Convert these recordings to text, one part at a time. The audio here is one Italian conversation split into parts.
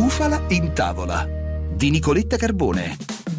Bufala in tavola di Nicoletta Carbone.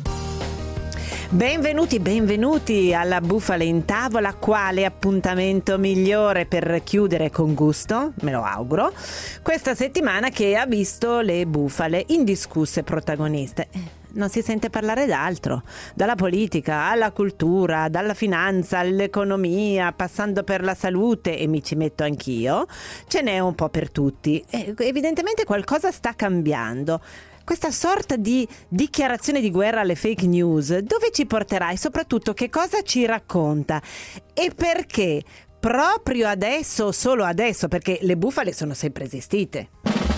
Benvenuti alla Bufala in tavola. Quale appuntamento migliore per chiudere con gusto, me lo auguro, questa settimana che ha visto le bufale indiscusse protagoniste. Non si sente parlare d'altro, dalla politica alla cultura, dalla finanza all'economia, passando per la salute, e mi ci metto anch'io. Ce n'è un po' per tutti. Evidentemente qualcosa sta cambiando. Questa sorta di dichiarazione di guerra alle fake news, dove ci porterà e soprattutto che cosa ci racconta? E perché proprio adesso o solo adesso? Perché le bufale sono sempre esistite.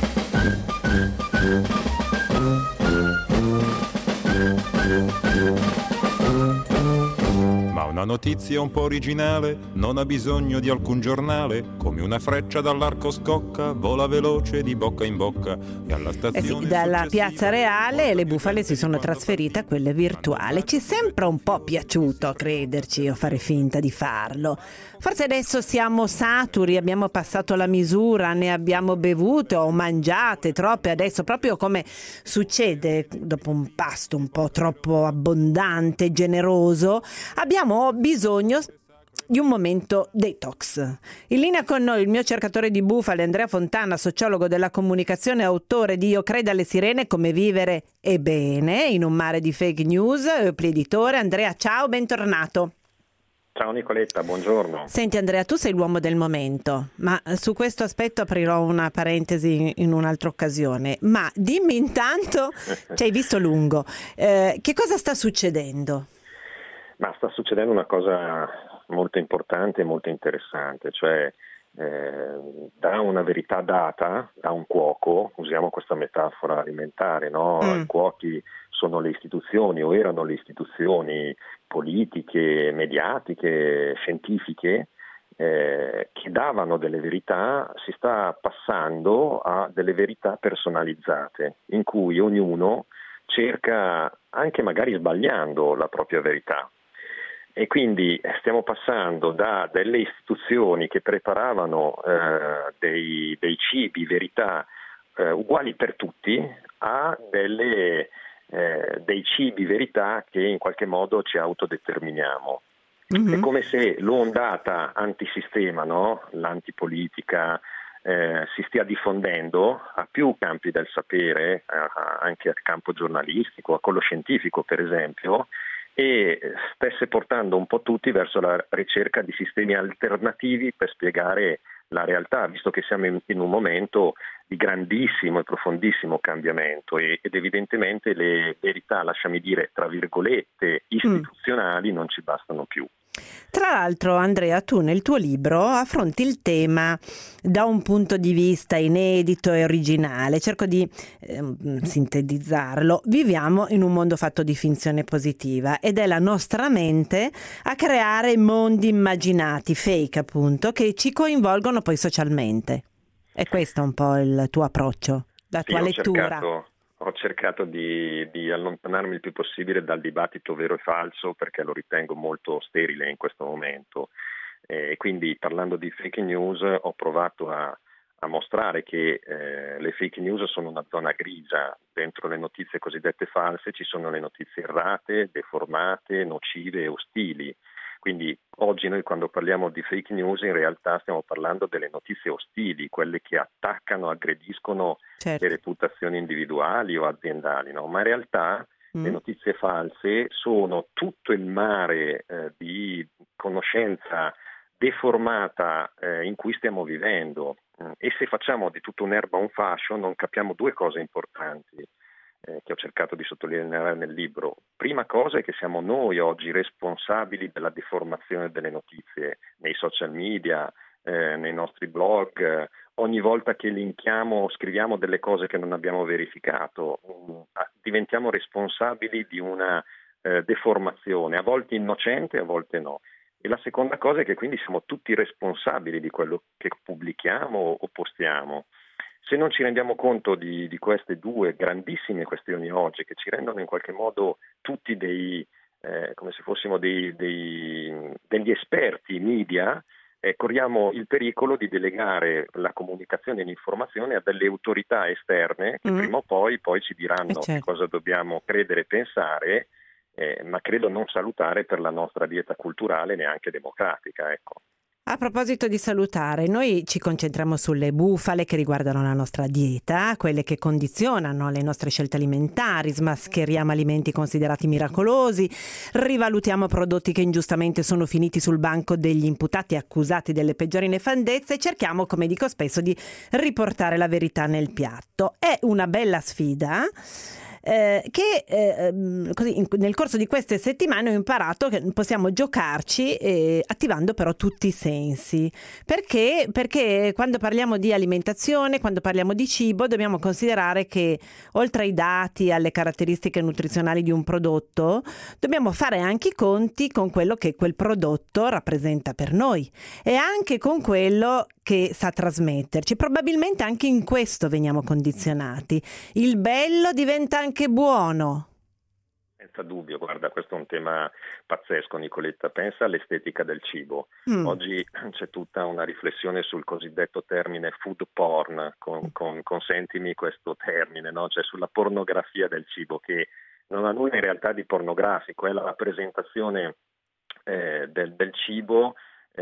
Ma una notizia un po' originale non ha bisogno di alcun giornale. Come una freccia dall'arco scocca, vola veloce di bocca in bocca e alla stazione dalla piazza reale le bufale si sono trasferite a quelle virtuali. Ci è sempre un po' piaciuto crederci o fare finta di farlo. Forse adesso siamo saturi, abbiamo passato la misura, ne abbiamo bevute o mangiate troppe adesso, proprio come succede dopo un pasto un po' troppo abbondante, generoso. Abbiamo bisogno di un momento detox. In linea con noi il mio cercatore di bufale Andrea Fontana, sociologo della comunicazione, autore di Io credo alle sirene, come vivere e bene in un mare di fake news, editore. Andrea, ciao, bentornato. Ciao Nicoletta, buongiorno. Senti Andrea, tu sei l'uomo del momento, ma su questo aspetto aprirò una parentesi in un'altra occasione. Ma dimmi intanto, ci hai visto lungo, che cosa sta succedendo? Ma sta succedendo una cosa molto importante e molto interessante, cioè da una verità data da un cuoco, usiamo questa metafora alimentare, no? I cuochi sono le istituzioni o erano le istituzioni politiche, mediatiche, scientifiche che davano delle verità. Si sta passando a delle verità personalizzate in cui ognuno cerca, anche magari sbagliando, la propria verità. E quindi stiamo passando da delle istituzioni che preparavano dei cibi, verità uguali per tutti, a dei cibi, verità che in qualche modo ci autodeterminiamo. È come se l'ondata antisistema, no? L'antipolitica, si stia diffondendo a più campi del sapere, anche al campo giornalistico, a quello scientifico per esempio, e stesse portando un po' tutti verso la ricerca di sistemi alternativi per spiegare la realtà, visto che siamo in un momento di grandissimo e profondissimo cambiamento ed evidentemente le verità, lasciami dire, tra virgolette, istituzionali non ci bastano più. Tra l'altro Andrea, tu nel tuo libro affronti il tema da un punto di vista inedito e originale. Cerco di sintetizzarlo. Viviamo in un mondo fatto di finzione positiva ed è la nostra mente a creare mondi immaginati, fake appunto, che ci coinvolgono poi socialmente. E questo è un po' il tuo approccio, la tua lettura. Ho cercato di allontanarmi il più possibile dal dibattito vero e falso, perché lo ritengo molto sterile in questo momento. Quindi parlando di fake news ho provato a mostrare che le fake news sono una zona grigia. Dentro le notizie cosiddette false ci sono le notizie errate, deformate, nocive e ostili. Quindi oggi noi quando parliamo di fake news in realtà stiamo parlando delle notizie ostili, quelle che attaccano, aggrediscono le reputazioni individuali o aziendali, no? Ma in realtà le notizie false sono tutto il mare di conoscenza deformata in cui stiamo vivendo, e se facciamo di tutta un'erba un fascio non capiamo due cose importanti che ho cercato di sottolineare nel libro. Prima cosa è che siamo noi oggi responsabili della deformazione delle notizie nei social media, nei nostri blog. Ogni volta che linkiamo, scriviamo delle cose che non abbiamo verificato, diventiamo responsabili di una deformazione, a volte innocente, a volte no. E la seconda cosa è che quindi siamo tutti responsabili di quello che pubblichiamo o postiamo. Se non ci rendiamo conto di queste due grandissime questioni oggi, che ci rendono in qualche modo tutti come se fossimo degli esperti media, corriamo il pericolo di delegare la comunicazione e l'informazione a delle autorità esterne che prima o poi ci diranno che cosa dobbiamo credere e pensare, ma credo non salutare per la nostra dieta culturale, neanche democratica, ecco. A proposito di salutare, noi ci concentriamo sulle bufale che riguardano la nostra dieta, quelle che condizionano le nostre scelte alimentari, smascheriamo alimenti considerati miracolosi, rivalutiamo prodotti che ingiustamente sono finiti sul banco degli imputati accusati delle peggiori nefandezze e cerchiamo, come dico spesso, di riportare la verità nel piatto. È una bella sfida. Così nel corso di queste settimane ho imparato che possiamo giocarci attivando però tutti i sensi, perché quando parliamo di alimentazione, quando parliamo di cibo, dobbiamo considerare che oltre ai dati, alle caratteristiche nutrizionali di un prodotto, dobbiamo fare anche i conti con quello che quel prodotto rappresenta per noi e anche con quello che sa trasmetterci. Probabilmente anche in questo veniamo condizionati. Il bello diventa anche buono. Senza dubbio, guarda, questo è un tema pazzesco, Nicoletta. Pensa all'estetica del cibo. Oggi c'è tutta una riflessione sul cosiddetto termine food porn, consentimi questo termine, no? Cioè sulla pornografia del cibo, che non ha nulla in realtà di pornografico, è la rappresentazione del cibo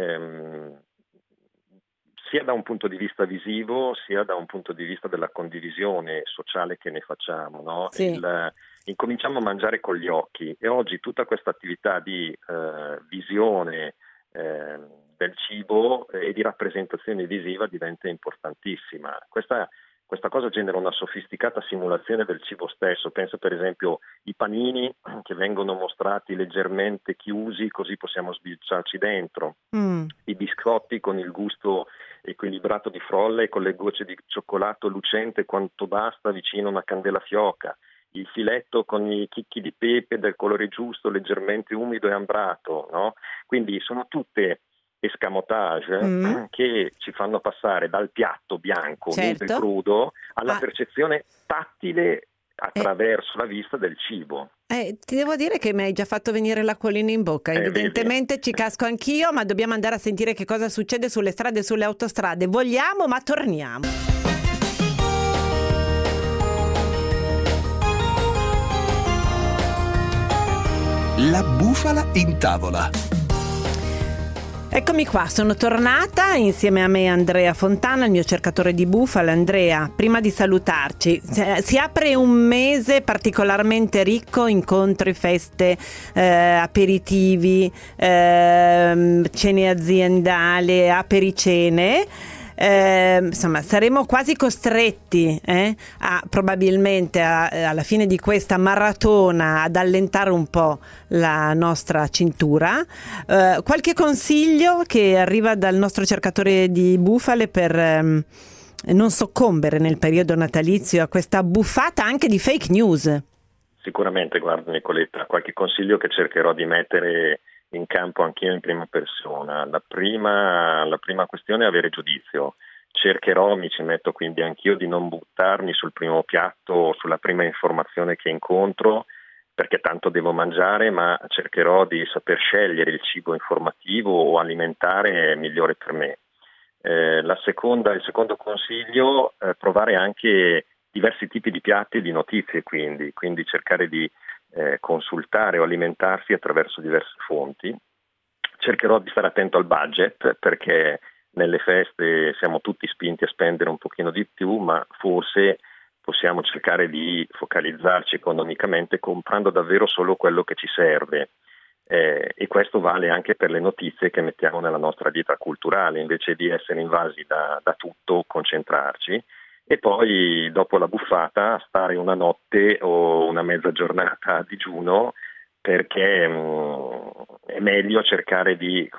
sia da un punto di vista visivo, sia da un punto di vista della condivisione sociale che ne facciamo, no? Sì. Incominciamo a mangiare con gli occhi e oggi tutta questa attività di visione del cibo e di rappresentazione visiva diventa importantissima. Questa cosa genera una sofisticata simulazione del cibo stesso. Pensa per esempio i panini che vengono mostrati leggermente chiusi, così possiamo sbirciarci dentro. I biscotti con il gusto equilibrato di frolla e con le gocce di cioccolato lucente quanto basta vicino a una candela fioca. Il filetto con i chicchi di pepe del colore giusto, leggermente umido e ambrato, no? Quindi sono tutte escamotage che ci fanno passare dal piatto bianco, nudo e crudo, alla percezione tattile attraverso la vista del cibo. Ti devo dire che mi hai già fatto venire l'acquolina in bocca. Evidentemente vedi. Ci casco anch'io, ma dobbiamo andare a sentire che cosa succede sulle strade e sulle autostrade. Vogliamo, ma torniamo. La bufala in tavola. Eccomi qua, sono tornata insieme a me Andrea Fontana, il mio cercatore di bufale. Andrea, prima di salutarci, si apre un mese particolarmente ricco, incontri, feste, aperitivi, cene aziendali, apericene. Insomma, saremo quasi costretti probabilmente alla fine di questa maratona ad allentare un po' la nostra cintura. Qualche consiglio che arriva dal nostro cercatore di bufale per non soccombere nel periodo natalizio a questa buffata anche di fake news? Sicuramente, guarda Nicoletta, qualche consiglio che cercherò di mettere in campo anch'io in prima persona. La prima questione è avere giudizio. Mi ci metto quindi anch'io di non buttarmi sul primo piatto o sulla prima informazione che incontro, perché tanto devo mangiare, ma cercherò di saper scegliere il cibo informativo o alimentare migliore per me. Il secondo consiglio, provare anche diversi tipi di piatti e di notizie, quindi cercare di consultare o alimentarsi attraverso diverse fonti. Cercherò di stare attento al budget, perché nelle feste siamo tutti spinti a spendere un pochino di più, ma forse possiamo cercare di focalizzarci economicamente comprando davvero solo quello che ci serve, e questo vale anche per le notizie che mettiamo nella nostra dieta culturale, invece di essere invasi da tutto, concentrarci. E poi dopo la buffata stare una notte o una mezza giornata a digiuno, perché è meglio cercare di,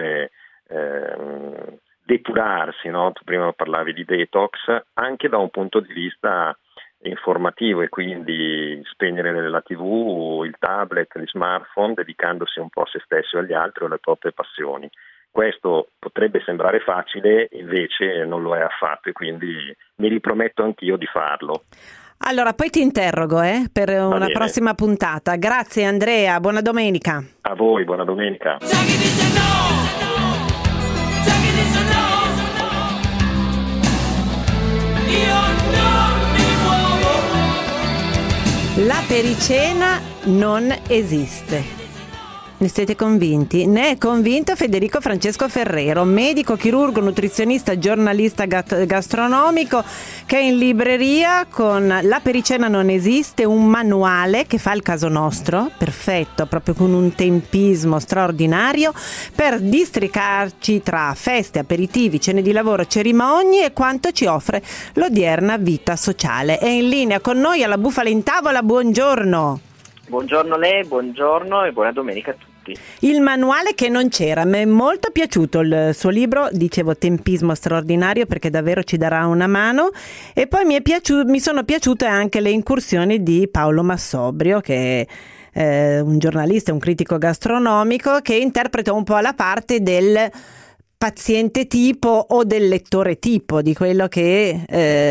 depurarsi, no? Tu prima parlavi di detox, anche da un punto di vista informativo, e quindi spegnere la TV, il tablet, gli smartphone, dedicandosi un po' a se stessi o agli altri o alle proprie passioni. Questo potrebbe sembrare facile, invece non lo è affatto, e quindi mi riprometto anch'io di farlo. Allora, poi ti interrogo per una prossima puntata. Grazie Andrea, buona domenica. A voi, buona domenica. La pericena non esiste. Ne siete convinti? Ne è convinto Federico Francesco Ferrero, medico, chirurgo, nutrizionista, giornalista gastronomico, che è in libreria con La pericena non esiste, un manuale che fa il caso nostro, perfetto, proprio con un tempismo straordinario per districarci tra feste, aperitivi, cene di lavoro, cerimonie e quanto ci offre l'odierna vita sociale. È in linea con noi alla Bufala in Tavola, buongiorno. Buongiorno a lei, buongiorno e buona domenica a tutti. Il manuale che non c'era, mi è molto piaciuto il suo libro, dicevo tempismo straordinario perché davvero ci darà una mano, e poi mi sono piaciute anche le incursioni di Paolo Massobrio, che è un giornalista, un critico gastronomico che interpreta un po' la parte del paziente tipo o del lettore tipo, di quello che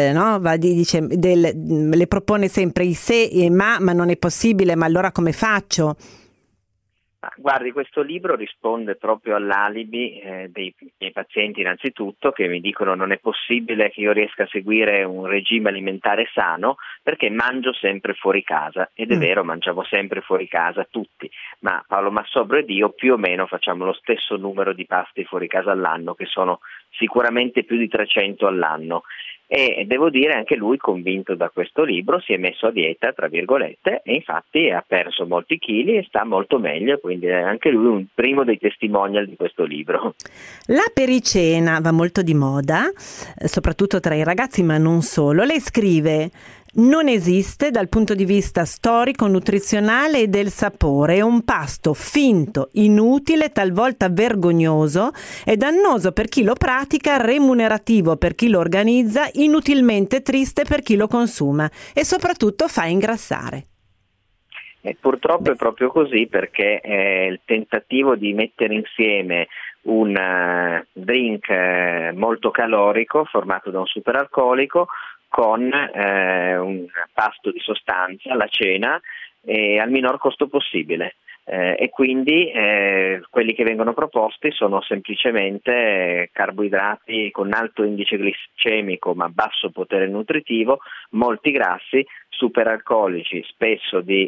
le propone sempre i se e ma non è possibile, ma allora come faccio? Guardi, questo libro risponde proprio all'alibi dei miei pazienti innanzitutto, che mi dicono non è possibile che io riesca a seguire un regime alimentare sano perché mangio sempre fuori casa, ed è vero, mangiamo sempre fuori casa tutti, ma Paolo Massobrio ed io più o meno facciamo lo stesso numero di pasti fuori casa all'anno, che sono sicuramente più di 300 all'anno. E devo dire anche lui, convinto da questo libro, si è messo a dieta, tra virgolette, e infatti ha perso molti chili e sta molto meglio, quindi è anche lui un primo dei testimonial di questo libro. La pericena va molto di moda, soprattutto tra i ragazzi, ma non solo. Lei scrive: non esiste dal punto di vista storico, nutrizionale e del sapore, è un pasto finto, inutile, talvolta vergognoso e dannoso per chi lo pratica, remunerativo per chi lo organizza, inutilmente triste per chi lo consuma e soprattutto fa ingrassare. Purtroppo è proprio così, perché il tentativo di mettere insieme un drink molto calorico formato da un superalcolico con un pasto di sostanza, la cena, al minor costo possibile. E quindi quelli che vengono proposti sono semplicemente carboidrati con alto indice glicemico ma basso potere nutritivo, molti grassi, superalcolici, spesso di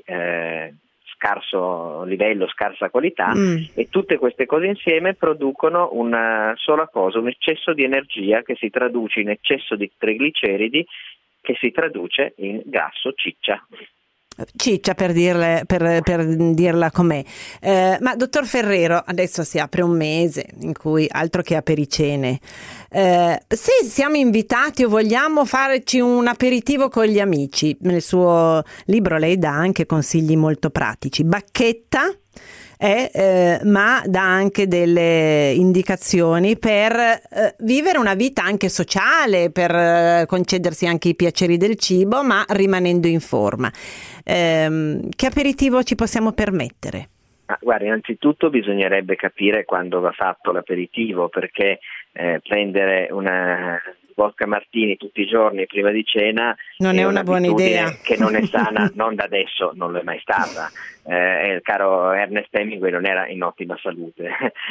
scarso livello, scarsa qualità, e tutte queste cose insieme producono una sola cosa, un eccesso di energia che si traduce in eccesso di trigliceridi, che si traduce in grasso ciccia. Ciccia, per dirla com'è. Ma dottor Ferrero, adesso si apre un mese in cui altro che apericene. Se siamo invitati o vogliamo farci un aperitivo con gli amici, nel suo libro lei dà anche consigli molto pratici. Bacchetta, ma dà anche delle indicazioni per vivere una vita anche sociale, per concedersi anche i piaceri del cibo, ma rimanendo in forma. Che aperitivo ci possiamo permettere? Guarda, innanzitutto bisognerebbe capire quando va fatto l'aperitivo, perché prendere una vodka martini tutti i giorni prima di cena non è una buona idea, che non è sana, non da adesso, non lo è mai stata. Il caro Ernest Hemingway non era in ottima salute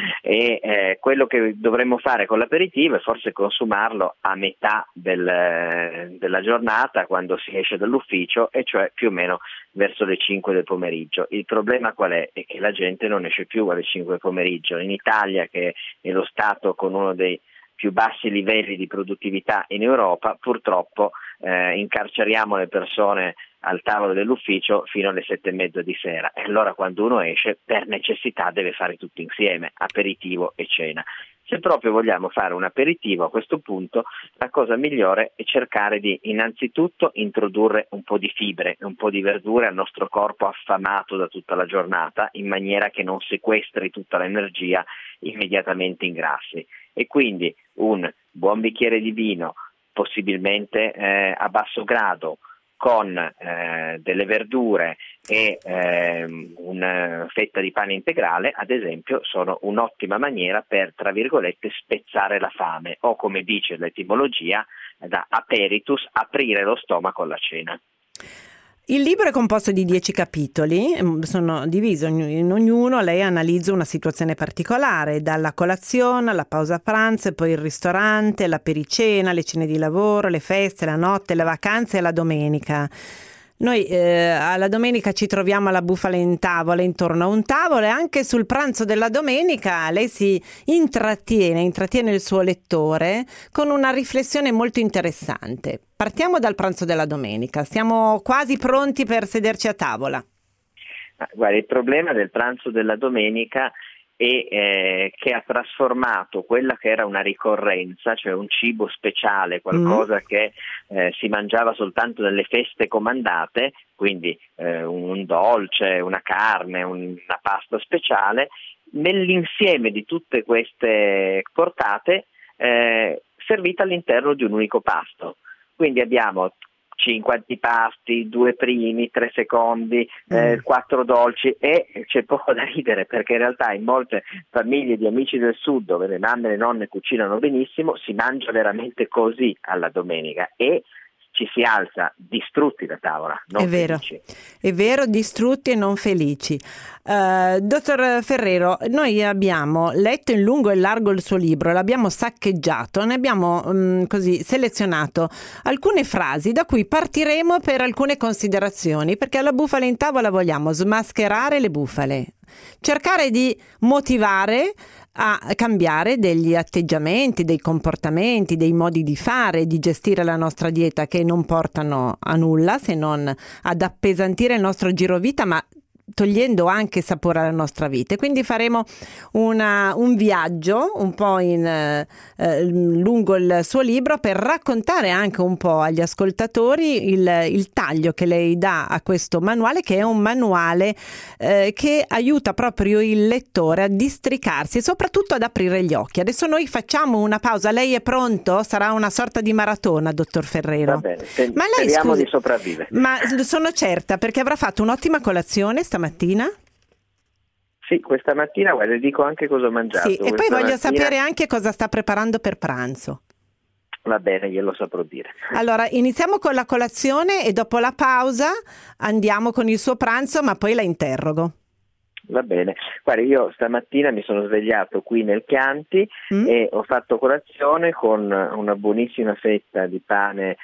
e quello che dovremmo fare con l'aperitivo è forse consumarlo a metà della giornata, quando si esce dall'ufficio, e cioè più o meno verso le 5 del pomeriggio. Il problema qual è? È che la gente non esce più alle 5 del pomeriggio. In Italia, che è lo Stato con uno dei più bassi livelli di produttività in Europa, purtroppo incarceriamo le persone al tavolo dell'ufficio fino alle 7:30 di sera, e allora quando uno esce per necessità deve fare tutto insieme, aperitivo e cena. Se proprio vogliamo fare un aperitivo, a questo punto la cosa migliore è cercare di innanzitutto introdurre un po' di fibre, un po' di verdure al nostro corpo affamato da tutta la giornata, in maniera che non sequestri tutta l'energia immediatamente in grassi. E quindi un buon bicchiere di vino, possibilmente a basso grado, con delle verdure e una fetta di pane integrale, ad esempio, sono un'ottima maniera per, tra virgolette, spezzare la fame, o, come dice l'etimologia, da aperitus, aprire lo stomaco alla cena. Il libro è composto di 10 capitoli, sono divisi in ognuno, lei analizza una situazione particolare, dalla colazione alla pausa pranzo e poi il ristorante, la pericena, le cene di lavoro, le feste, la notte, le vacanze e la domenica. Noi alla domenica ci troviamo alla Bufala in Tavola, intorno a un tavolo, e anche sul pranzo della domenica lei si intrattiene il suo lettore con una riflessione molto interessante. Partiamo dal pranzo della domenica, siamo quasi pronti per sederci a tavola. Guarda, il problema del pranzo della domenica è che ha trasformato quella che era una ricorrenza, cioè un cibo speciale, qualcosa che si mangiava soltanto nelle feste comandate, quindi un dolce, una carne, una pasta speciale, nell'insieme di tutte queste portate servita all'interno di un unico pasto. Quindi abbiamo 5 antipasti, 2 primi, 3 secondi, 4 dolci, e c'è poco da ridere, perché in realtà in molte famiglie di amici del sud, dove le mamme e le nonne cucinano benissimo, si mangia veramente così alla domenica e ci si alza distrutti da tavola, non felici. È vero, distrutti e non felici. Dottor Ferrero, noi abbiamo letto in lungo e largo il suo libro, l'abbiamo saccheggiato, ne abbiamo così selezionato alcune frasi da cui partiremo per alcune considerazioni, perché alla Bufala in Tavola vogliamo smascherare le bufale, cercare di motivare a cambiare degli atteggiamenti, dei comportamenti, dei modi di fare, di gestire la nostra dieta, che non portano a nulla se non ad appesantire il nostro giro vita, ma togliendo anche sapore alla nostra vita. Quindi faremo un viaggio un po' lungo il suo libro per raccontare anche un po' agli ascoltatori il taglio che lei dà a questo manuale, che è un manuale che aiuta proprio il lettore a districarsi e soprattutto ad aprire gli occhi. Adesso noi facciamo una pausa, lei è pronto? Sarà una sorta di maratona, dottor Ferrero. Va bene, speriamo di sopravvivere. Ma sono certa, perché avrà fatto un'ottima colazione stamattina? Sì, questa mattina, guarda, dico anche cosa ho mangiato. Sì, e poi voglio sapere anche cosa sta preparando per pranzo. Va bene, glielo saprò dire. Allora, iniziamo con la colazione e dopo la pausa andiamo con il suo pranzo, ma poi la interrogo. Va bene, guarda, io stamattina mi sono svegliato qui nel Chianti e ho fatto colazione con una buonissima fetta di pane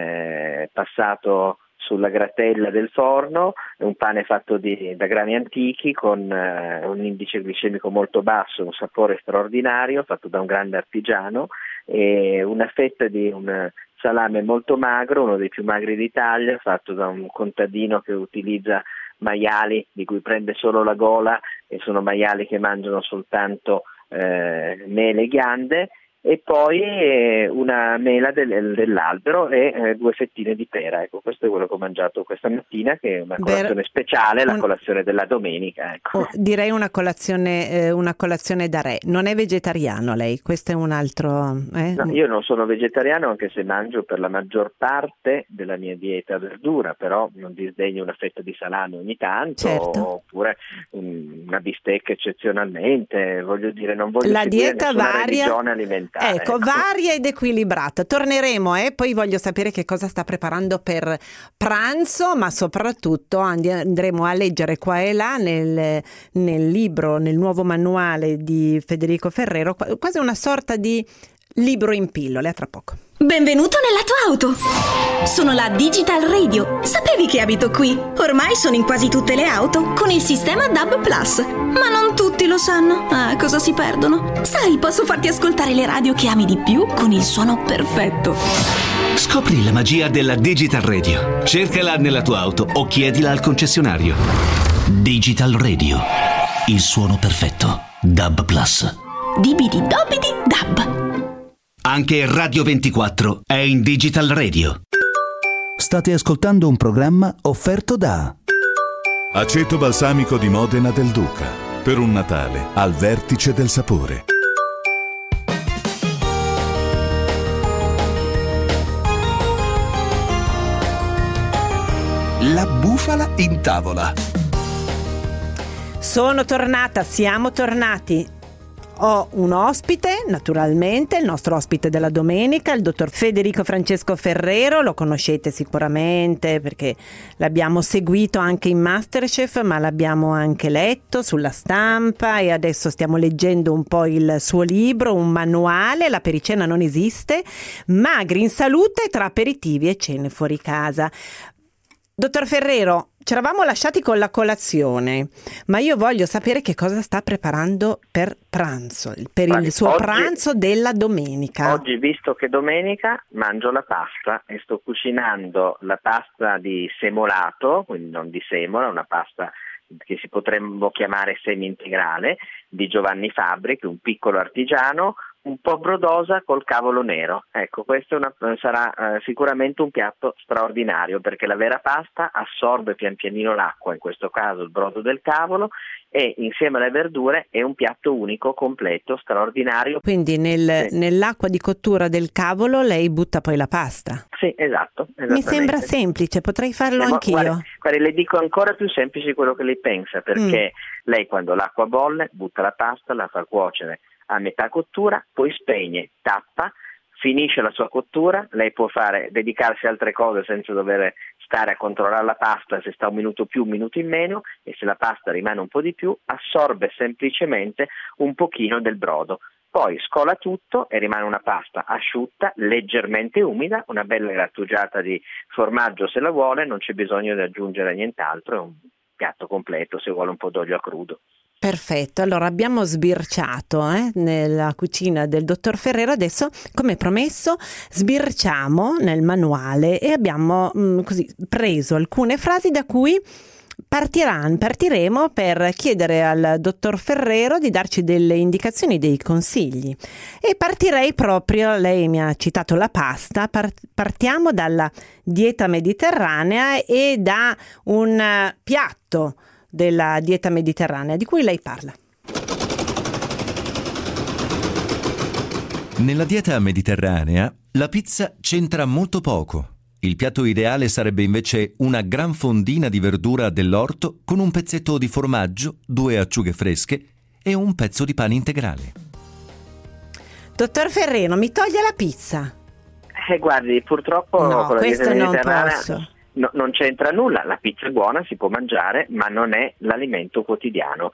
passato sulla gratella del forno, un pane fatto da grani antichi con un indice glicemico molto basso, un sapore straordinario, fatto da un grande artigiano, e una fetta di un salame molto magro, uno dei più magri d'Italia, fatto da un contadino che utilizza maiali di cui prende solo la gola, e sono maiali che mangiano soltanto mele e ghiande, e poi una mela dell'albero e 2 fettine di pera. Ecco, questo è quello che ho mangiato questa mattina, che è una colazione speciale, la colazione della domenica. Ecco. Direi una colazione da re. Non è vegetariano lei? Questo è un altro... No, io non sono vegetariano, anche se mangio per la maggior parte della mia dieta verdura, però non disdegno una fetta di salame ogni tanto, certo. Oppure una bistecca eccezionalmente, voglio dire, non voglio la seguire dieta nessuna varia, religione alimentare. Ecco, varia ed equilibrata. Torneremo, poi voglio sapere che cosa sta preparando per pranzo, ma soprattutto andremo a leggere qua e là nel libro, nel nuovo manuale di Federico Ferrero, quasi una sorta di libro in pillole. A tra poco. Benvenuto nella tua auto! Sono la Digital Radio. Sapevi che abito qui? Ormai sono in quasi tutte le auto con il sistema DAB+. Ma non tutti lo sanno. Cosa si perdono? Sai, posso farti ascoltare le radio che ami di più con il suono perfetto. Scopri la magia della Digital Radio. Cercala nella tua auto o chiedila al concessionario. Digital Radio. Il suono perfetto. DAB+. Dibidi dobidi dab. Anche Radio 24 è in Digital Radio. State ascoltando un programma offerto da Aceto balsamico di Modena del Duca. Per un Natale al vertice del sapore. La Bufala in Tavola. Sono tornata, siamo tornati. ho un ospite, naturalmente, il nostro ospite della domenica, il dottor Federico Francesco Ferrero. Lo conoscete sicuramente perché l'abbiamo seguito anche in Masterchef, ma l'abbiamo anche letto sulla stampa e adesso stiamo leggendo un po' il suo libro, un manuale, La pericena non esiste, magri in salute tra aperitivi e cene fuori casa. Dottor Ferrero, ci eravamo lasciati con la colazione, ma io voglio sapere che cosa sta preparando per pranzo, il suo pranzo della domenica. Oggi, visto che domenica, mangio la pasta e sto cucinando la pasta di semolato, quindi non di semola, una pasta che si potremmo chiamare semi-integrale, di Giovanni Fabri, che è un piccolo artigiano, un po' brodosa col cavolo nero. Ecco, questo sarà sicuramente un piatto straordinario, perché la vera pasta assorbe pian pianino l'acqua, in questo caso il brodo del cavolo, e insieme alle verdure è un piatto unico, completo, straordinario. Quindi nell'acqua di cottura del cavolo lei butta poi la pasta? Sì, esatto. Mi sembra semplice, potrei farlo anch'io. Guardi, le dico ancora più semplice quello che lei pensa, perché lei quando l'acqua bolle butta la pasta, la fa cuocere a metà cottura, poi spegne, tappa, finisce la sua cottura, lei può dedicarsi a altre cose senza dover stare a controllare la pasta se sta un minuto più, un minuto in meno, e se la pasta rimane un po' di più, assorbe semplicemente un pochino del brodo. Poi scola tutto e rimane una pasta asciutta, leggermente umida, una bella grattugiata di formaggio se la vuole, non c'è bisogno di aggiungere nient'altro, è un piatto completo, se vuole un po' d'olio a crudo. Perfetto, allora abbiamo sbirciato nella cucina del dottor Ferrero, adesso come promesso sbirciamo nel manuale e abbiamo così preso alcune frasi da cui partiremo per chiedere al dottor Ferrero di darci delle indicazioni, dei consigli. E partirei proprio, lei mi ha citato la pasta, partiamo dalla dieta mediterranea e da un piatto della dieta mediterranea di cui lei parla. Nella dieta mediterranea la pizza c'entra molto poco. Il piatto ideale sarebbe invece una gran fondina di verdura dell'orto con un pezzetto di formaggio, 2 acciughe fresche e un pezzo di pane integrale. Dottor Ferrero, mi toglie la pizza? Guardi, purtroppo no, con la dieta mediterranea posso. Non c'entra nulla. La pizza è buona, si può mangiare, ma non è l'alimento quotidiano.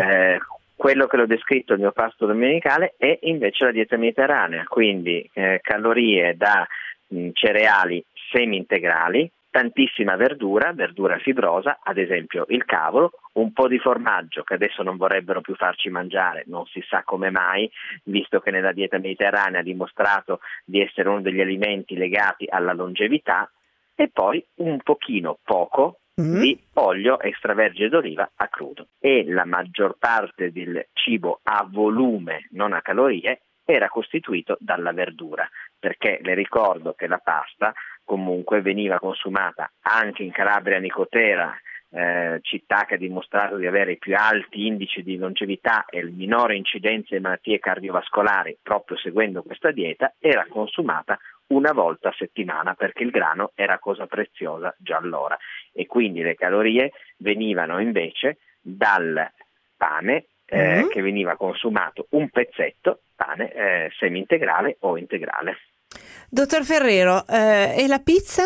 Quello che l'ho descritto, il mio pasto domenicale, è invece la dieta mediterranea, quindi calorie da cereali semi-integrali, tantissima verdura fibrosa, ad esempio il cavolo, un po' di formaggio che adesso non vorrebbero più farci mangiare, non si sa come mai, visto che nella dieta mediterranea ha dimostrato di essere uno degli alimenti legati alla longevità, e poi un pochino poco di olio extravergine d'oliva a crudo. E la maggior parte del cibo a volume, non a calorie, era costituito dalla verdura, perché le ricordo che la pasta comunque veniva consumata anche in Calabria Nicotera, città che ha dimostrato di avere i più alti indici di longevità e il minore incidenza di malattie cardiovascolari, proprio seguendo questa dieta, era consumata una volta a settimana, perché il grano era cosa preziosa già allora, e quindi le calorie venivano invece dal pane che veniva consumato un pezzetto, pane semi-integrale o integrale. Dottor Ferrero, e la pizza?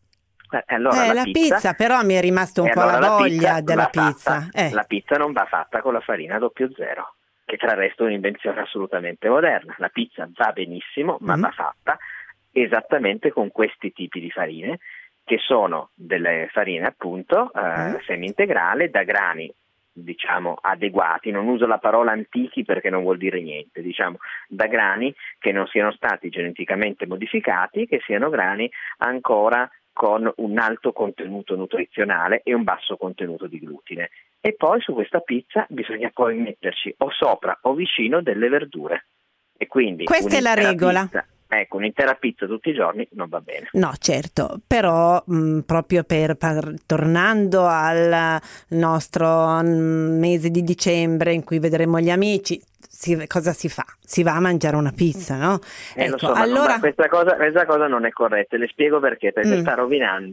Allora, la pizza però mi è rimasta un po' la voglia della pizza. La pizza non va fatta con la farina 00, che tra l'altro è un'invenzione assolutamente moderna. La pizza va benissimo, ma va fatta esattamente con questi tipi di farine, che sono delle farine appunto semi-integrale, da grani diciamo adeguati, non uso la parola antichi perché non vuol dire niente, diciamo da grani che non siano stati geneticamente modificati, che siano grani ancora con un alto contenuto nutrizionale e un basso contenuto di glutine. E poi su questa pizza bisogna poi metterci o sopra o vicino delle verdure. E quindi questa è la regola. Pizza, ecco, un'intera pizza tutti i giorni non va bene. No, certo, però proprio tornando al nostro mese di dicembre in cui vedremo gli amici, cosa si fa? Si va a mangiare una pizza, no? Ecco, so, allora questa cosa non è corretta, le spiego perché sta rovinando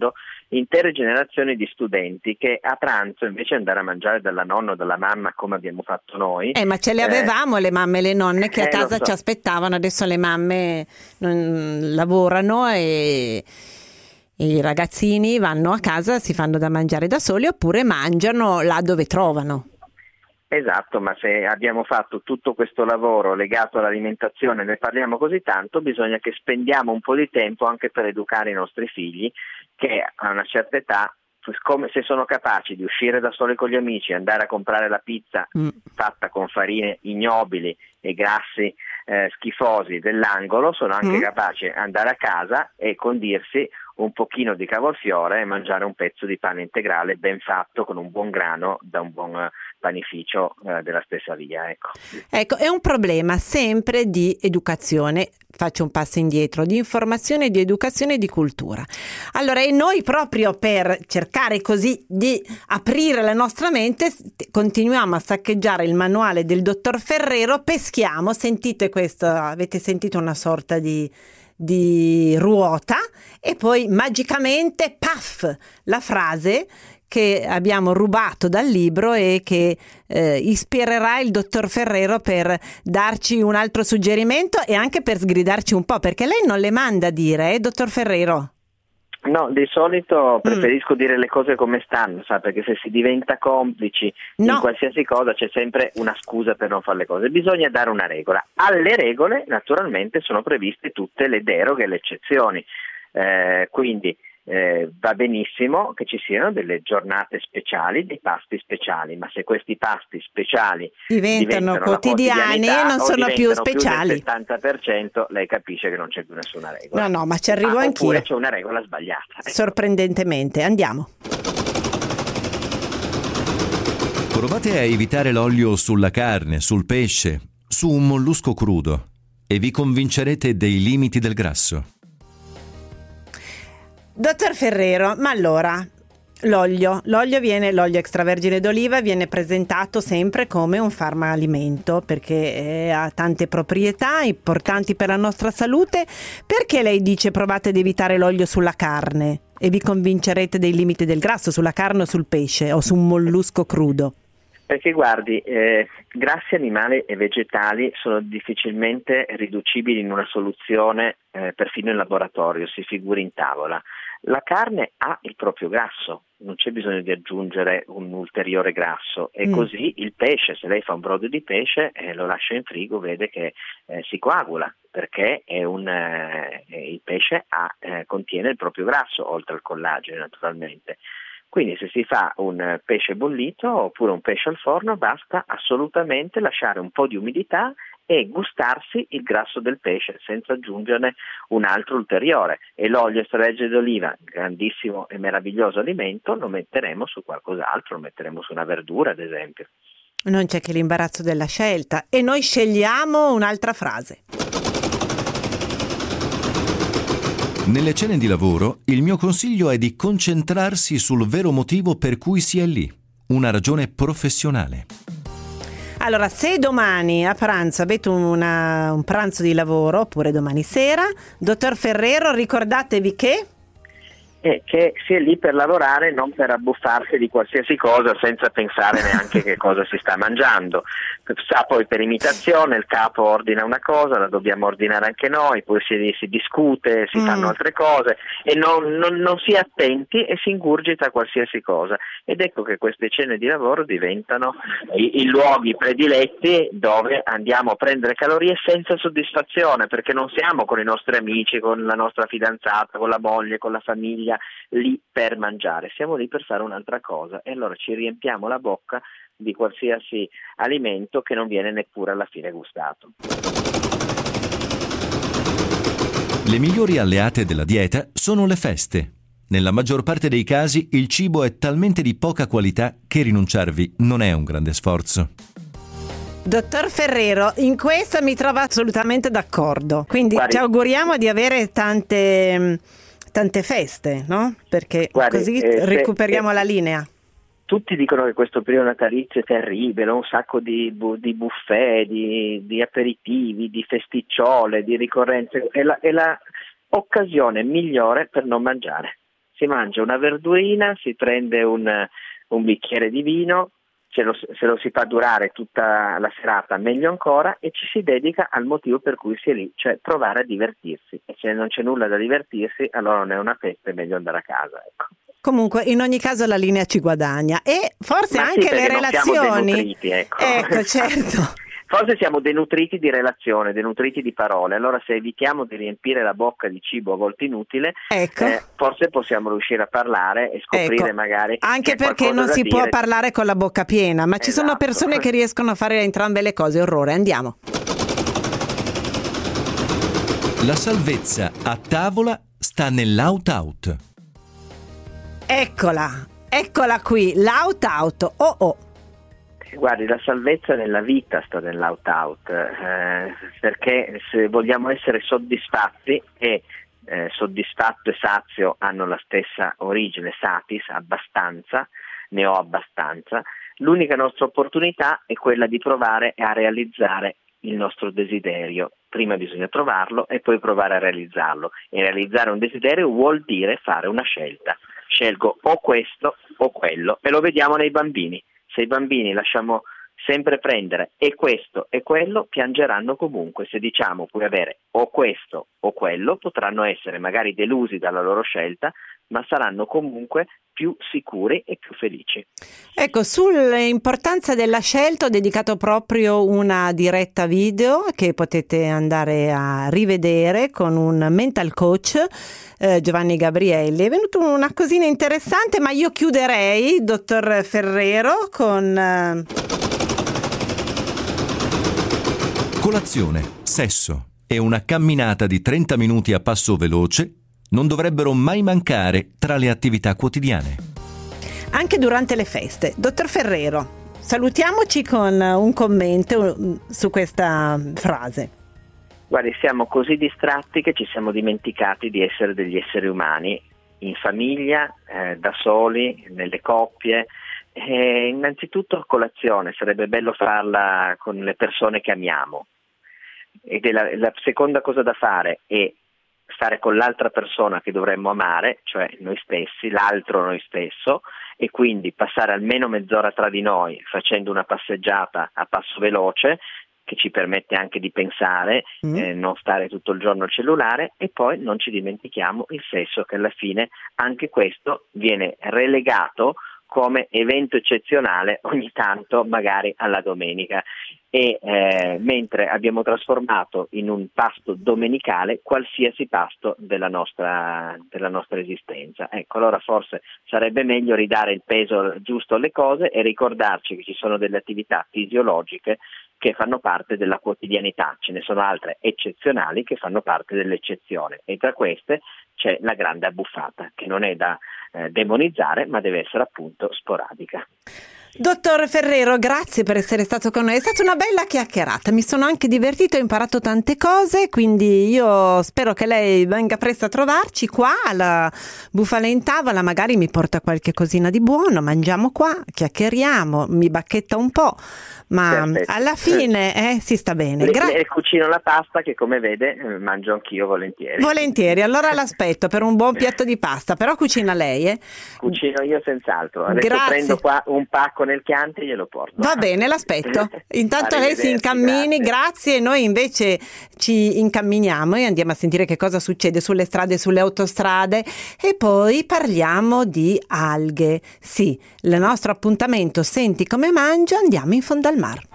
intere generazioni di studenti che a pranzo, invece di andare a mangiare dalla nonna o dalla mamma come abbiamo fatto noi, ma ce le avevamo le mamme e le nonne che a casa ci aspettavano. Adesso le mamme lavorano e i ragazzini vanno a casa, si fanno da mangiare da soli oppure mangiano là dove trovano. Esatto, ma se abbiamo fatto tutto questo lavoro legato all'alimentazione, ne parliamo così tanto, bisogna che spendiamo un po' di tempo anche per educare i nostri figli che a una certa età, come se sono capaci di uscire da soli con gli amici, andare a comprare la pizza fatta con farine ignobili e grassi schifosi dell'angolo, sono anche capaci di andare a casa e condirsi un pochino di cavolfiore e mangiare un pezzo di pane integrale ben fatto con un buon grano da un buon panificio della stessa via. Ecco, è un problema sempre di educazione. Faccio un passo indietro, di informazione, di educazione e di cultura. Allora, e noi proprio per cercare così di aprire la nostra mente continuiamo a saccheggiare il manuale del dottor Ferrero, peschiamo, sentite questo, avete sentito una sorta di ruota e poi magicamente, paf, la frase che abbiamo rubato dal libro e che ispirerà il dottor Ferrero per darci un altro suggerimento e anche per sgridarci un po', perché lei non le manda a dire, dottor Ferrero? No, di solito preferisco dire le cose come stanno, sa, perché se si diventa complici in qualsiasi cosa c'è sempre una scusa per non fare le cose. Bisogna dare una regola. Alle regole naturalmente sono previste tutte le deroghe e le eccezioni, quindi va benissimo che ci siano delle giornate speciali, dei pasti speciali, ma se questi pasti speciali diventano quotidiani e non sono più speciali, più del 70%, lei capisce che non c'è più nessuna regola. No, ma ci arrivo anch'io. Oppure c'è una regola sbagliata. Sorprendentemente, andiamo. Provate a evitare l'olio sulla carne, sul pesce, su un mollusco crudo e vi convincerete dei limiti del grasso. Dottor Ferrero, ma allora l'olio extravergine d'oliva viene presentato sempre come un farmalimento perché ha tante proprietà importanti per la nostra salute. Perché lei dice provate ad evitare l'olio sulla carne e vi convincerete dei limiti del grasso, sulla carne o sul pesce o su un mollusco crudo? Perché guardi, grassi animali e vegetali sono difficilmente riducibili in una soluzione perfino in laboratorio, si figuri in tavola. La carne ha il proprio grasso, non c'è bisogno di aggiungere un ulteriore grasso e così il pesce, se lei fa un brodo di pesce lo lascia in frigo, vede che si coagula perché il pesce contiene il proprio grasso oltre al collagene naturalmente. Quindi se si fa un pesce bollito oppure un pesce al forno basta assolutamente lasciare un po' di umidità e gustarsi il grasso del pesce senza aggiungerne un altro ulteriore. E l'olio extravergine d'oliva, grandissimo e meraviglioso alimento, lo metteremo su qualcos'altro, lo metteremo su una verdura ad esempio. Non c'è che l'imbarazzo della scelta e noi scegliamo un'altra frase. Nelle cene di lavoro, il mio consiglio è di concentrarsi sul vero motivo per cui si è lì, una ragione professionale. Allora, se domani a pranzo avete un pranzo di lavoro, oppure domani sera, dottor Ferrero, ricordatevi che si è lì per lavorare, non per abbuffarsi di qualsiasi cosa senza pensare neanche che cosa si sta mangiando. Sa, poi per imitazione il capo ordina una cosa, la dobbiamo ordinare anche noi, poi si discute, si fanno altre cose e non si è attenti e si ingurgita qualsiasi cosa. Ed ecco che queste cene di lavoro diventano i luoghi prediletti dove andiamo a prendere calorie senza soddisfazione, perché non siamo con i nostri amici, con la nostra fidanzata, con la moglie, con la famiglia, lì per mangiare, siamo lì per fare un'altra cosa e allora ci riempiamo la bocca di qualsiasi alimento che non viene neppure alla fine gustato. Le migliori alleate della dieta sono le feste. Nella maggior parte dei casi il cibo è talmente di poca qualità che rinunciarvi non è un grande sforzo. Dottor Ferrero, in questo mi trovo assolutamente d'accordo, quindi ci auguriamo di avere tante feste, no? Perché così recuperiamo la linea. Tutti dicono che questo periodo natalizio è terribile, un sacco di buffet, di aperitivi, di festicciole, di ricorrenze, è la occasione migliore per non mangiare. Si mangia una verdurina, si prende un bicchiere di vino, se lo si fa durare tutta la serata meglio ancora, e ci si dedica al motivo per cui si è lì, cioè provare a divertirsi. E se non c'è nulla da divertirsi, allora non è una festa, è meglio andare a casa, ecco. Comunque, in ogni caso la linea ci guadagna, e forse anche le relazioni. Siamo denutriti, ecco. Ecco, certo. Forse siamo denutriti di relazione, denutriti di parole. Allora, se evitiamo di riempire la bocca di cibo a volte inutile, ecco, forse possiamo riuscire a parlare e scoprire, ecco, magari anche perché non si può parlare con la bocca piena, ma ci sono persone che riescono a fare entrambe le cose. Orrore, andiamo. La salvezza a tavola sta nell'out-out. Eccola qui, l'out-out. Oh. Guardi, la salvezza nella vita sta nell'out-out, perché se vogliamo essere soddisfatti, e soddisfatto e sazio hanno la stessa origine, satis, abbastanza, ne ho abbastanza, l'unica nostra opportunità è quella di provare a realizzare il nostro desiderio. Prima bisogna trovarlo e poi provare a realizzarlo, e realizzare un desiderio vuol dire fare una scelta. Scelgo o questo o quello, e lo vediamo nei bambini. Se i bambini lasciamo sempre prendere e questo e quello, piangeranno comunque. Se diciamo puoi avere o questo o quello, potranno essere magari delusi dalla loro scelta, ma saranno comunque più sicuri e più felici. Ecco, sull'importanza della scelta ho dedicato proprio una diretta video che potete andare a rivedere con un mental coach, Giovanni Gabrielli. È venuta una cosina interessante, ma io chiuderei, dottor Ferrero, con colazione, sesso e una camminata di 30 minuti a passo veloce non dovrebbero mai mancare tra le attività quotidiane. Anche durante le feste. Dottor Ferrero, salutiamoci con un commento su questa frase. Guardi, siamo così distratti che ci siamo dimenticati di essere degli esseri umani, in famiglia, da soli, nelle coppie. Innanzitutto colazione, sarebbe bello farla con le persone che amiamo. E la seconda cosa da fare è stare con l'altra persona che dovremmo amare, cioè noi stessi, l'altro noi stesso, e quindi passare almeno mezz'ora tra di noi facendo una passeggiata a passo veloce che ci permette anche di pensare, non stare tutto il giorno al cellulare, e poi non ci dimentichiamo il sesso, che alla fine anche questo viene relegato come evento eccezionale ogni tanto, magari alla domenica, e mentre abbiamo trasformato in un pasto domenicale qualsiasi pasto della nostra esistenza. Ecco, allora forse sarebbe meglio ridare il peso giusto alle cose e ricordarci che ci sono delle attività fisiologiche che fanno parte della quotidianità, ce ne sono altre eccezionali che fanno parte dell'eccezione, e tra queste c'è la grande abbuffata, che non è da demonizzare, ma deve essere appunto sporadica. Dottor Ferrero, grazie per essere stato con noi, è stata una bella chiacchierata, mi sono anche divertito, ho imparato tante cose, quindi io spero che lei venga presto a trovarci qua alla Bufala in Tavola, magari mi porta qualche cosina di buono, mangiamo qua, chiacchieriamo, mi bacchetta un po', ma perfetto. Alla fine si sta bene. E cucino la pasta che, come vede, mangio anch'io volentieri. Volentieri, allora l'aspetto per un buon piatto di pasta, però cucina lei, Cucino io senz'altro, adesso grazie. Prendo qua un pacco nel Chianti e glielo porto. Va bene, l'aspetto. Intanto lei si incammini, grazie. Noi invece ci incamminiamo e andiamo a sentire che cosa succede sulle strade e sulle autostrade, e poi parliamo di alghe. Sì, il nostro appuntamento Senti come mangio, andiamo in fondo al mar.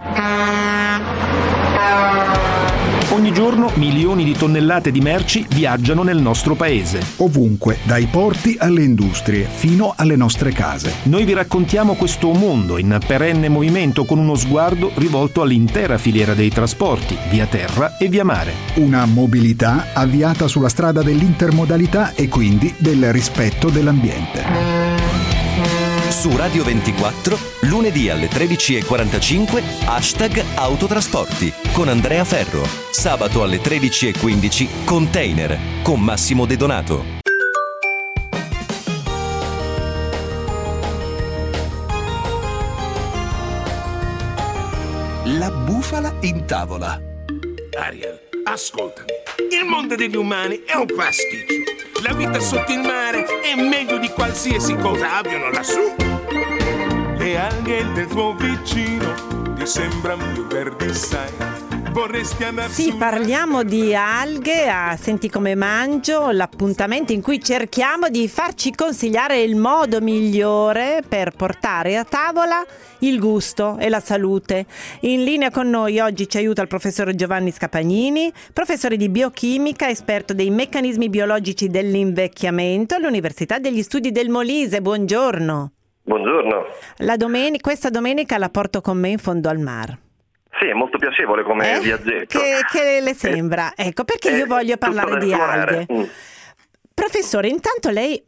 Ogni giorno milioni di tonnellate di merci viaggiano nel nostro paese. Ovunque, dai porti alle industrie, fino alle nostre case. Noi vi raccontiamo questo mondo in perenne movimento, con uno sguardo rivolto all'intera filiera dei trasporti, via terra e via mare. Una mobilità avviata sulla strada dell'intermodalità e quindi del rispetto dell'ambiente. Su Radio 24, lunedì alle 13.45, #autotrasporti con Andrea Ferro. Sabato alle 13.15, Container con Massimo De Donato. La Bufala in Tavola. Ariel, Ascoltami, il mondo degli umani è un pasticcio. La vita sotto il mare è meglio di qualsiasi cosa abbiano lassù. Le alghe del tuo vicino ti sembrano più verdi, sai. Vorresti andare Sì, parliamo di alghe a Senti come mangio, l'appuntamento in cui cerchiamo di farci consigliare il modo migliore per portare a tavola il gusto e la salute. In linea con noi oggi ci aiuta il professor Giovanni Scapagnini, professore di biochimica, esperto dei meccanismi biologici dell'invecchiamento all'Università degli Studi del Molise. Buongiorno. Buongiorno. Questa domenica la porto con me in fondo al mar. Sì, è molto piacevole come viaggetto. Che le sembra? Ecco, perché io voglio parlare di alghe. Professore, intanto lei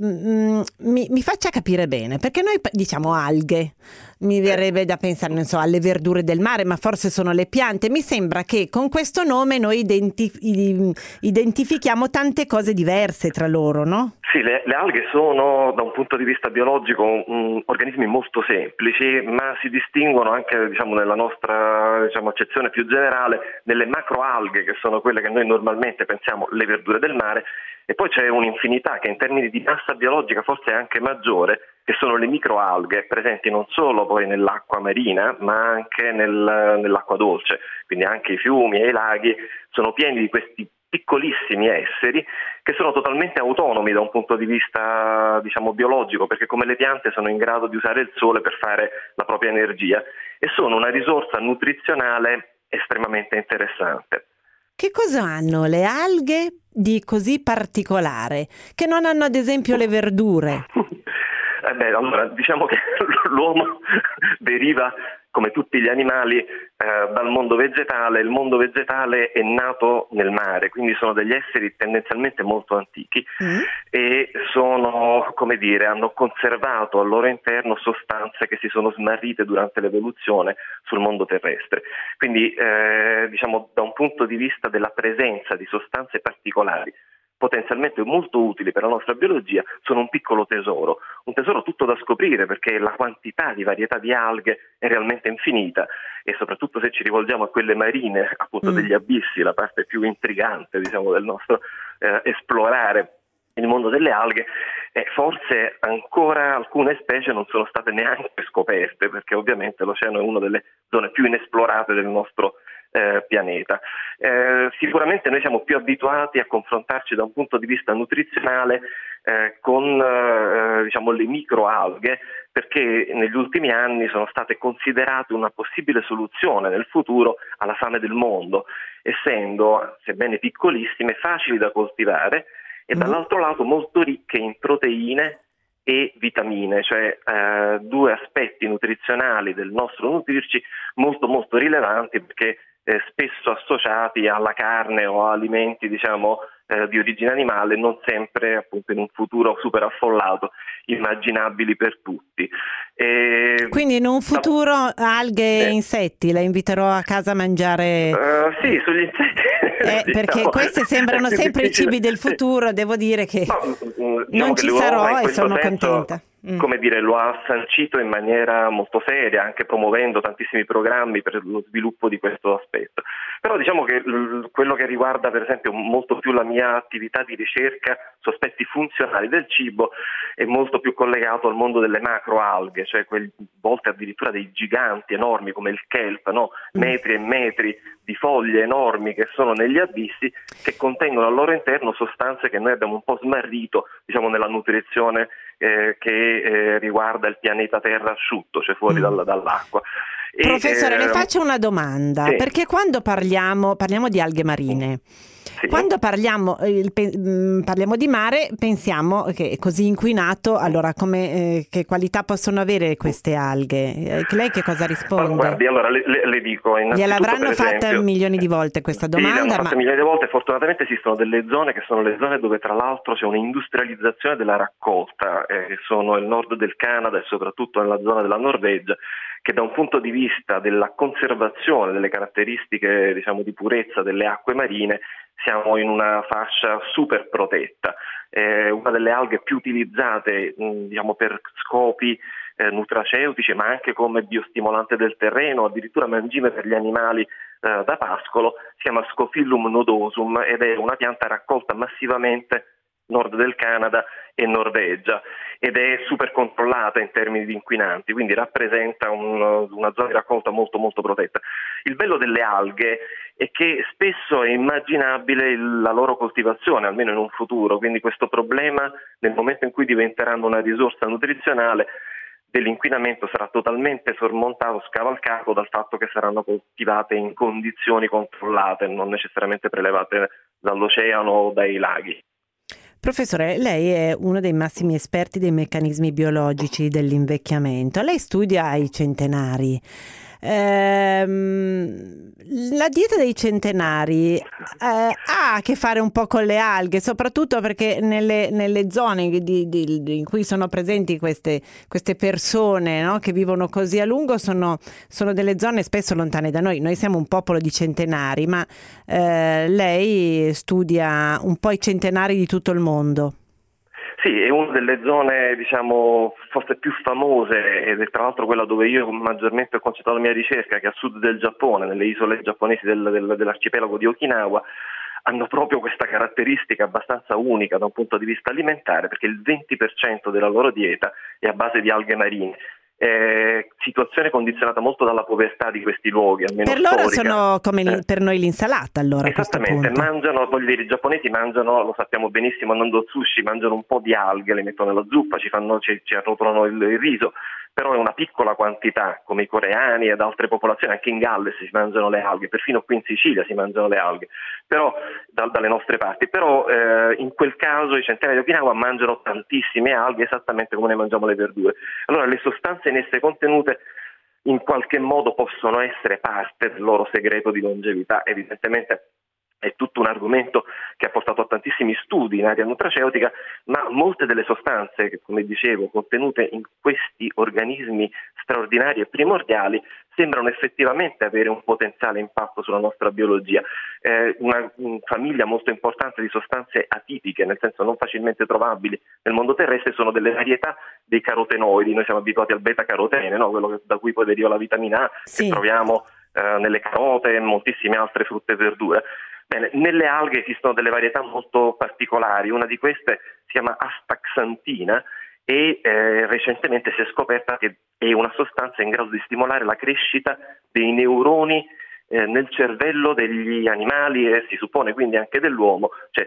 mi faccia capire bene, perché noi diciamo alghe, mi verrebbe da pensare, non so, alle verdure del mare, ma forse sono le piante. Mi sembra che con questo nome noi identifichiamo tante cose diverse tra loro, no? Sì, le alghe sono, da un punto di vista biologico, organismi molto semplici, ma si distinguono anche, diciamo, nella nostra accezione più generale, nelle macroalghe, che sono quelle che noi normalmente pensiamo le verdure del mare, e poi c'è un'infinità che in termini di massa biologica forse è anche maggiore, che sono le microalghe, presenti non solo poi nell'acqua marina, ma anche nell'acqua dolce, quindi anche i fiumi e i laghi sono pieni di questi piccolissimi esseri che sono totalmente autonomi da un punto di vista, diciamo, biologico, perché come le piante sono in grado di usare il sole per fare la propria energia e sono una risorsa nutrizionale estremamente interessante. Che cosa hanno le alghe di così particolare che non hanno ad esempio le verdure? Allora, diciamo che l'uomo deriva, come tutti gli animali, dal mondo vegetale. Il mondo vegetale è nato nel mare, quindi sono degli esseri tendenzialmente molto antichi e sono, come dire, hanno conservato al loro interno sostanze che si sono smarrite durante l'evoluzione sul mondo terrestre. Quindi, diciamo, da un punto di vista della presenza di sostanze particolari, potenzialmente molto utili per la nostra biologia, sono un piccolo tesoro, un tesoro tutto da scoprire, perché la quantità di varietà di alghe è realmente infinita e soprattutto se ci rivolgiamo a quelle marine, appunto degli abissi, la parte più intrigante, diciamo, del nostro esplorare il mondo delle alghe, forse ancora alcune specie non sono state neanche scoperte, perché ovviamente l'oceano è una delle zone più inesplorate del nostro pianeta. Sicuramente noi siamo più abituati a confrontarci da un punto di vista nutrizionale con diciamo le microalghe, perché negli ultimi anni sono state considerate una possibile soluzione nel futuro alla fame del mondo, essendo, sebbene piccolissime, facili da coltivare e dall'altro lato molto ricche in proteine e vitamine, cioè due aspetti nutrizionali del nostro nutrirci molto molto rilevanti, perché spesso associati alla carne o a alimenti, diciamo, di origine animale, non sempre, appunto, in un futuro super affollato, immaginabili per tutti. Quindi in un futuro alghe e insetti, la inviterò a casa a mangiare? Sì, sugli insetti. Perché questi sembrano sempre i cibi del futuro, devo dire che non ci sarò e sono contenta. Come dire, lo ha sancito in maniera molto seria, anche promuovendo tantissimi programmi per lo sviluppo di questo aspetto. Però diciamo che quello che riguarda per esempio molto più la mia attività di ricerca su aspetti funzionali del cibo è molto più collegato al mondo delle macroalghe, cioè volte addirittura dei giganti enormi come il kelp, no? Metri e metri di foglie enormi che sono negli abissi, che contengono al loro interno sostanze che noi abbiamo un po' smarrito, diciamo, nella nutrizione che riguarda il pianeta Terra asciutto, cioè fuori dall'acqua. Professore, le faccio una domanda, sì. Perché quando parliamo di alghe marine, sì. Quando parliamo di mare, pensiamo che è così inquinato, allora che qualità possono avere queste alghe? Lei che cosa risponde? Guardi, allora le dico, gliel'avranno fatta milioni di volte questa domanda. Sì, l'hanno fatta milioni di volte. Fortunatamente esistono delle zone che sono le zone dove tra l'altro c'è un'industrializzazione della raccolta, che sono il nord del Canada e soprattutto nella zona della Norvegia, che da un punto di vista della conservazione delle caratteristiche, diciamo, di purezza delle acque marine siamo in una fascia super protetta. Una delle alghe più utilizzate, diciamo, per scopi nutraceutici, ma anche come biostimolante del terreno, addirittura mangime per gli animali da pascolo, si chiama Scophilum nodosum ed è una pianta raccolta massivamente nord del Canada e Norvegia ed è super controllata in termini di inquinanti, quindi rappresenta una zona di raccolta molto molto protetta. Il bello delle alghe è che spesso è immaginabile la loro coltivazione, almeno in un futuro, quindi questo problema nel momento in cui diventeranno una risorsa nutrizionale dell'inquinamento sarà totalmente sormontato, scavalcato dal fatto che saranno coltivate in condizioni controllate, non necessariamente prelevate dall'oceano o dai laghi. Professore, lei è uno dei massimi esperti dei meccanismi biologici dell'invecchiamento. Lei studia i centenari. La dieta dei centenari ha a che fare un po' con le alghe, soprattutto perché nelle zone in cui sono presenti queste persone, no, che vivono così a lungo sono delle zone spesso lontane da noi. Noi siamo un popolo di centenari, ma lei studia un po' i centenari di tutto il mondo. Sì, è una delle zone, diciamo, forse più famose ed è tra l'altro quella dove io maggiormente ho concentrato la mia ricerca, che è a sud del Giappone, nelle isole giapponesi dell'arcipelago di Okinawa. Hanno proprio questa caratteristica abbastanza unica da un punto di vista alimentare, perché il 20% della loro dieta è a base di alghe marine. Situazione condizionata molto dalla povertà di questi luoghi, almeno per loro storica. Sono come per noi l'insalata, allora. Esattamente, mangiano, voglio dire, i giapponesi mangiano, lo sappiamo benissimo, andando sushi, mangiano un po' di alghe, le mettono nella zuppa, ci arrotolano il riso, però è una piccola quantità, come i coreani ed altre popolazioni. Anche in Galles si mangiano le alghe, perfino qui in Sicilia si mangiano le alghe, però dalle nostre parti. Però in quel caso i centenari di Okinawa mangiano tantissime alghe, esattamente come ne mangiamo le verdure. Allora le sostanze in esse contenute in qualche modo possono essere parte del loro segreto di longevità. Evidentemente è tutto un argomento che ha portato a tantissimi studi in area nutraceutica, ma molte delle sostanze che, come dicevo, contenute in questi organismi straordinari e primordiali sembrano effettivamente avere un potenziale impatto sulla nostra biologia. Una famiglia molto importante di sostanze atipiche, nel senso non facilmente trovabili nel mondo terrestre, sono delle varietà dei carotenoidi. Noi siamo abituati al beta-carotene, no? Quello da cui poi deriva la vitamina A, che troviamo nelle carote e moltissime altre frutte e verdure. Bene, nelle alghe esistono delle varietà molto particolari, una di queste si chiama astaxantina e recentemente si è scoperta che è una sostanza in grado di stimolare la crescita dei neuroni nel cervello degli animali e si suppone quindi anche dell'uomo, cioè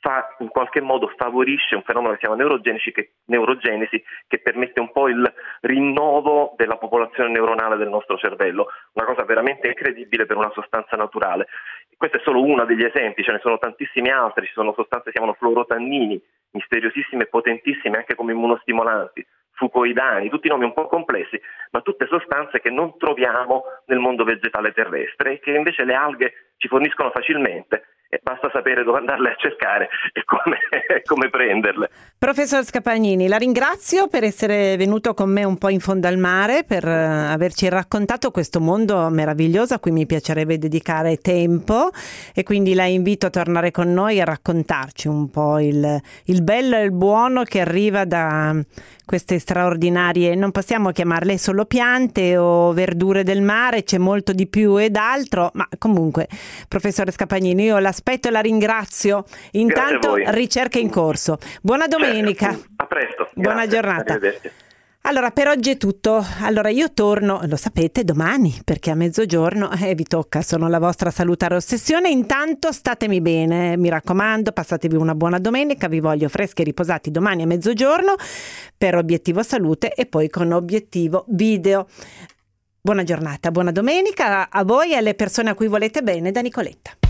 in qualche modo favorisce un fenomeno che si chiama neurogenesi, che permette un po' il rinnovo della popolazione neuronale del nostro cervello, una cosa veramente incredibile per una sostanza naturale. Questo è solo uno degli esempi, ce ne sono tantissimi altri, ci sono sostanze che si chiamano fluorotannini, misteriosissime e potentissime anche come immunostimolanti, fucoidani, tutti nomi un po' complessi, ma tutte sostanze che non troviamo nel mondo vegetale terrestre e che invece le alghe ci forniscono facilmente. E basta sapere dove andarle a cercare e come prenderle. Professor Scapagnini, la ringrazio per essere venuto con me un po' in fondo al mare, per averci raccontato questo mondo meraviglioso a cui mi piacerebbe dedicare tempo, e quindi la invito a tornare con noi a raccontarci un po' il bello e il buono che arriva da queste straordinarie, non possiamo chiamarle solo piante o verdure del mare, c'è molto di più ed altro, ma comunque, professore Scapagnini, io l'aspetto e la ringrazio. Intanto ricerca in corso. Buona domenica. Certo. A presto. Buona Grazie. giornata. Arrivederci. Allora, per oggi è tutto. Allora, io torno, lo sapete, domani, perché a mezzogiorno vi tocca, sono la vostra salutare ossessione. Intanto statemi bene, mi raccomando, passatevi una buona domenica, vi voglio freschi e riposati domani a mezzogiorno per Obiettivo Salute e poi con Obiettivo Video. Buona giornata, buona domenica a voi e alle persone a cui volete bene, da Nicoletta.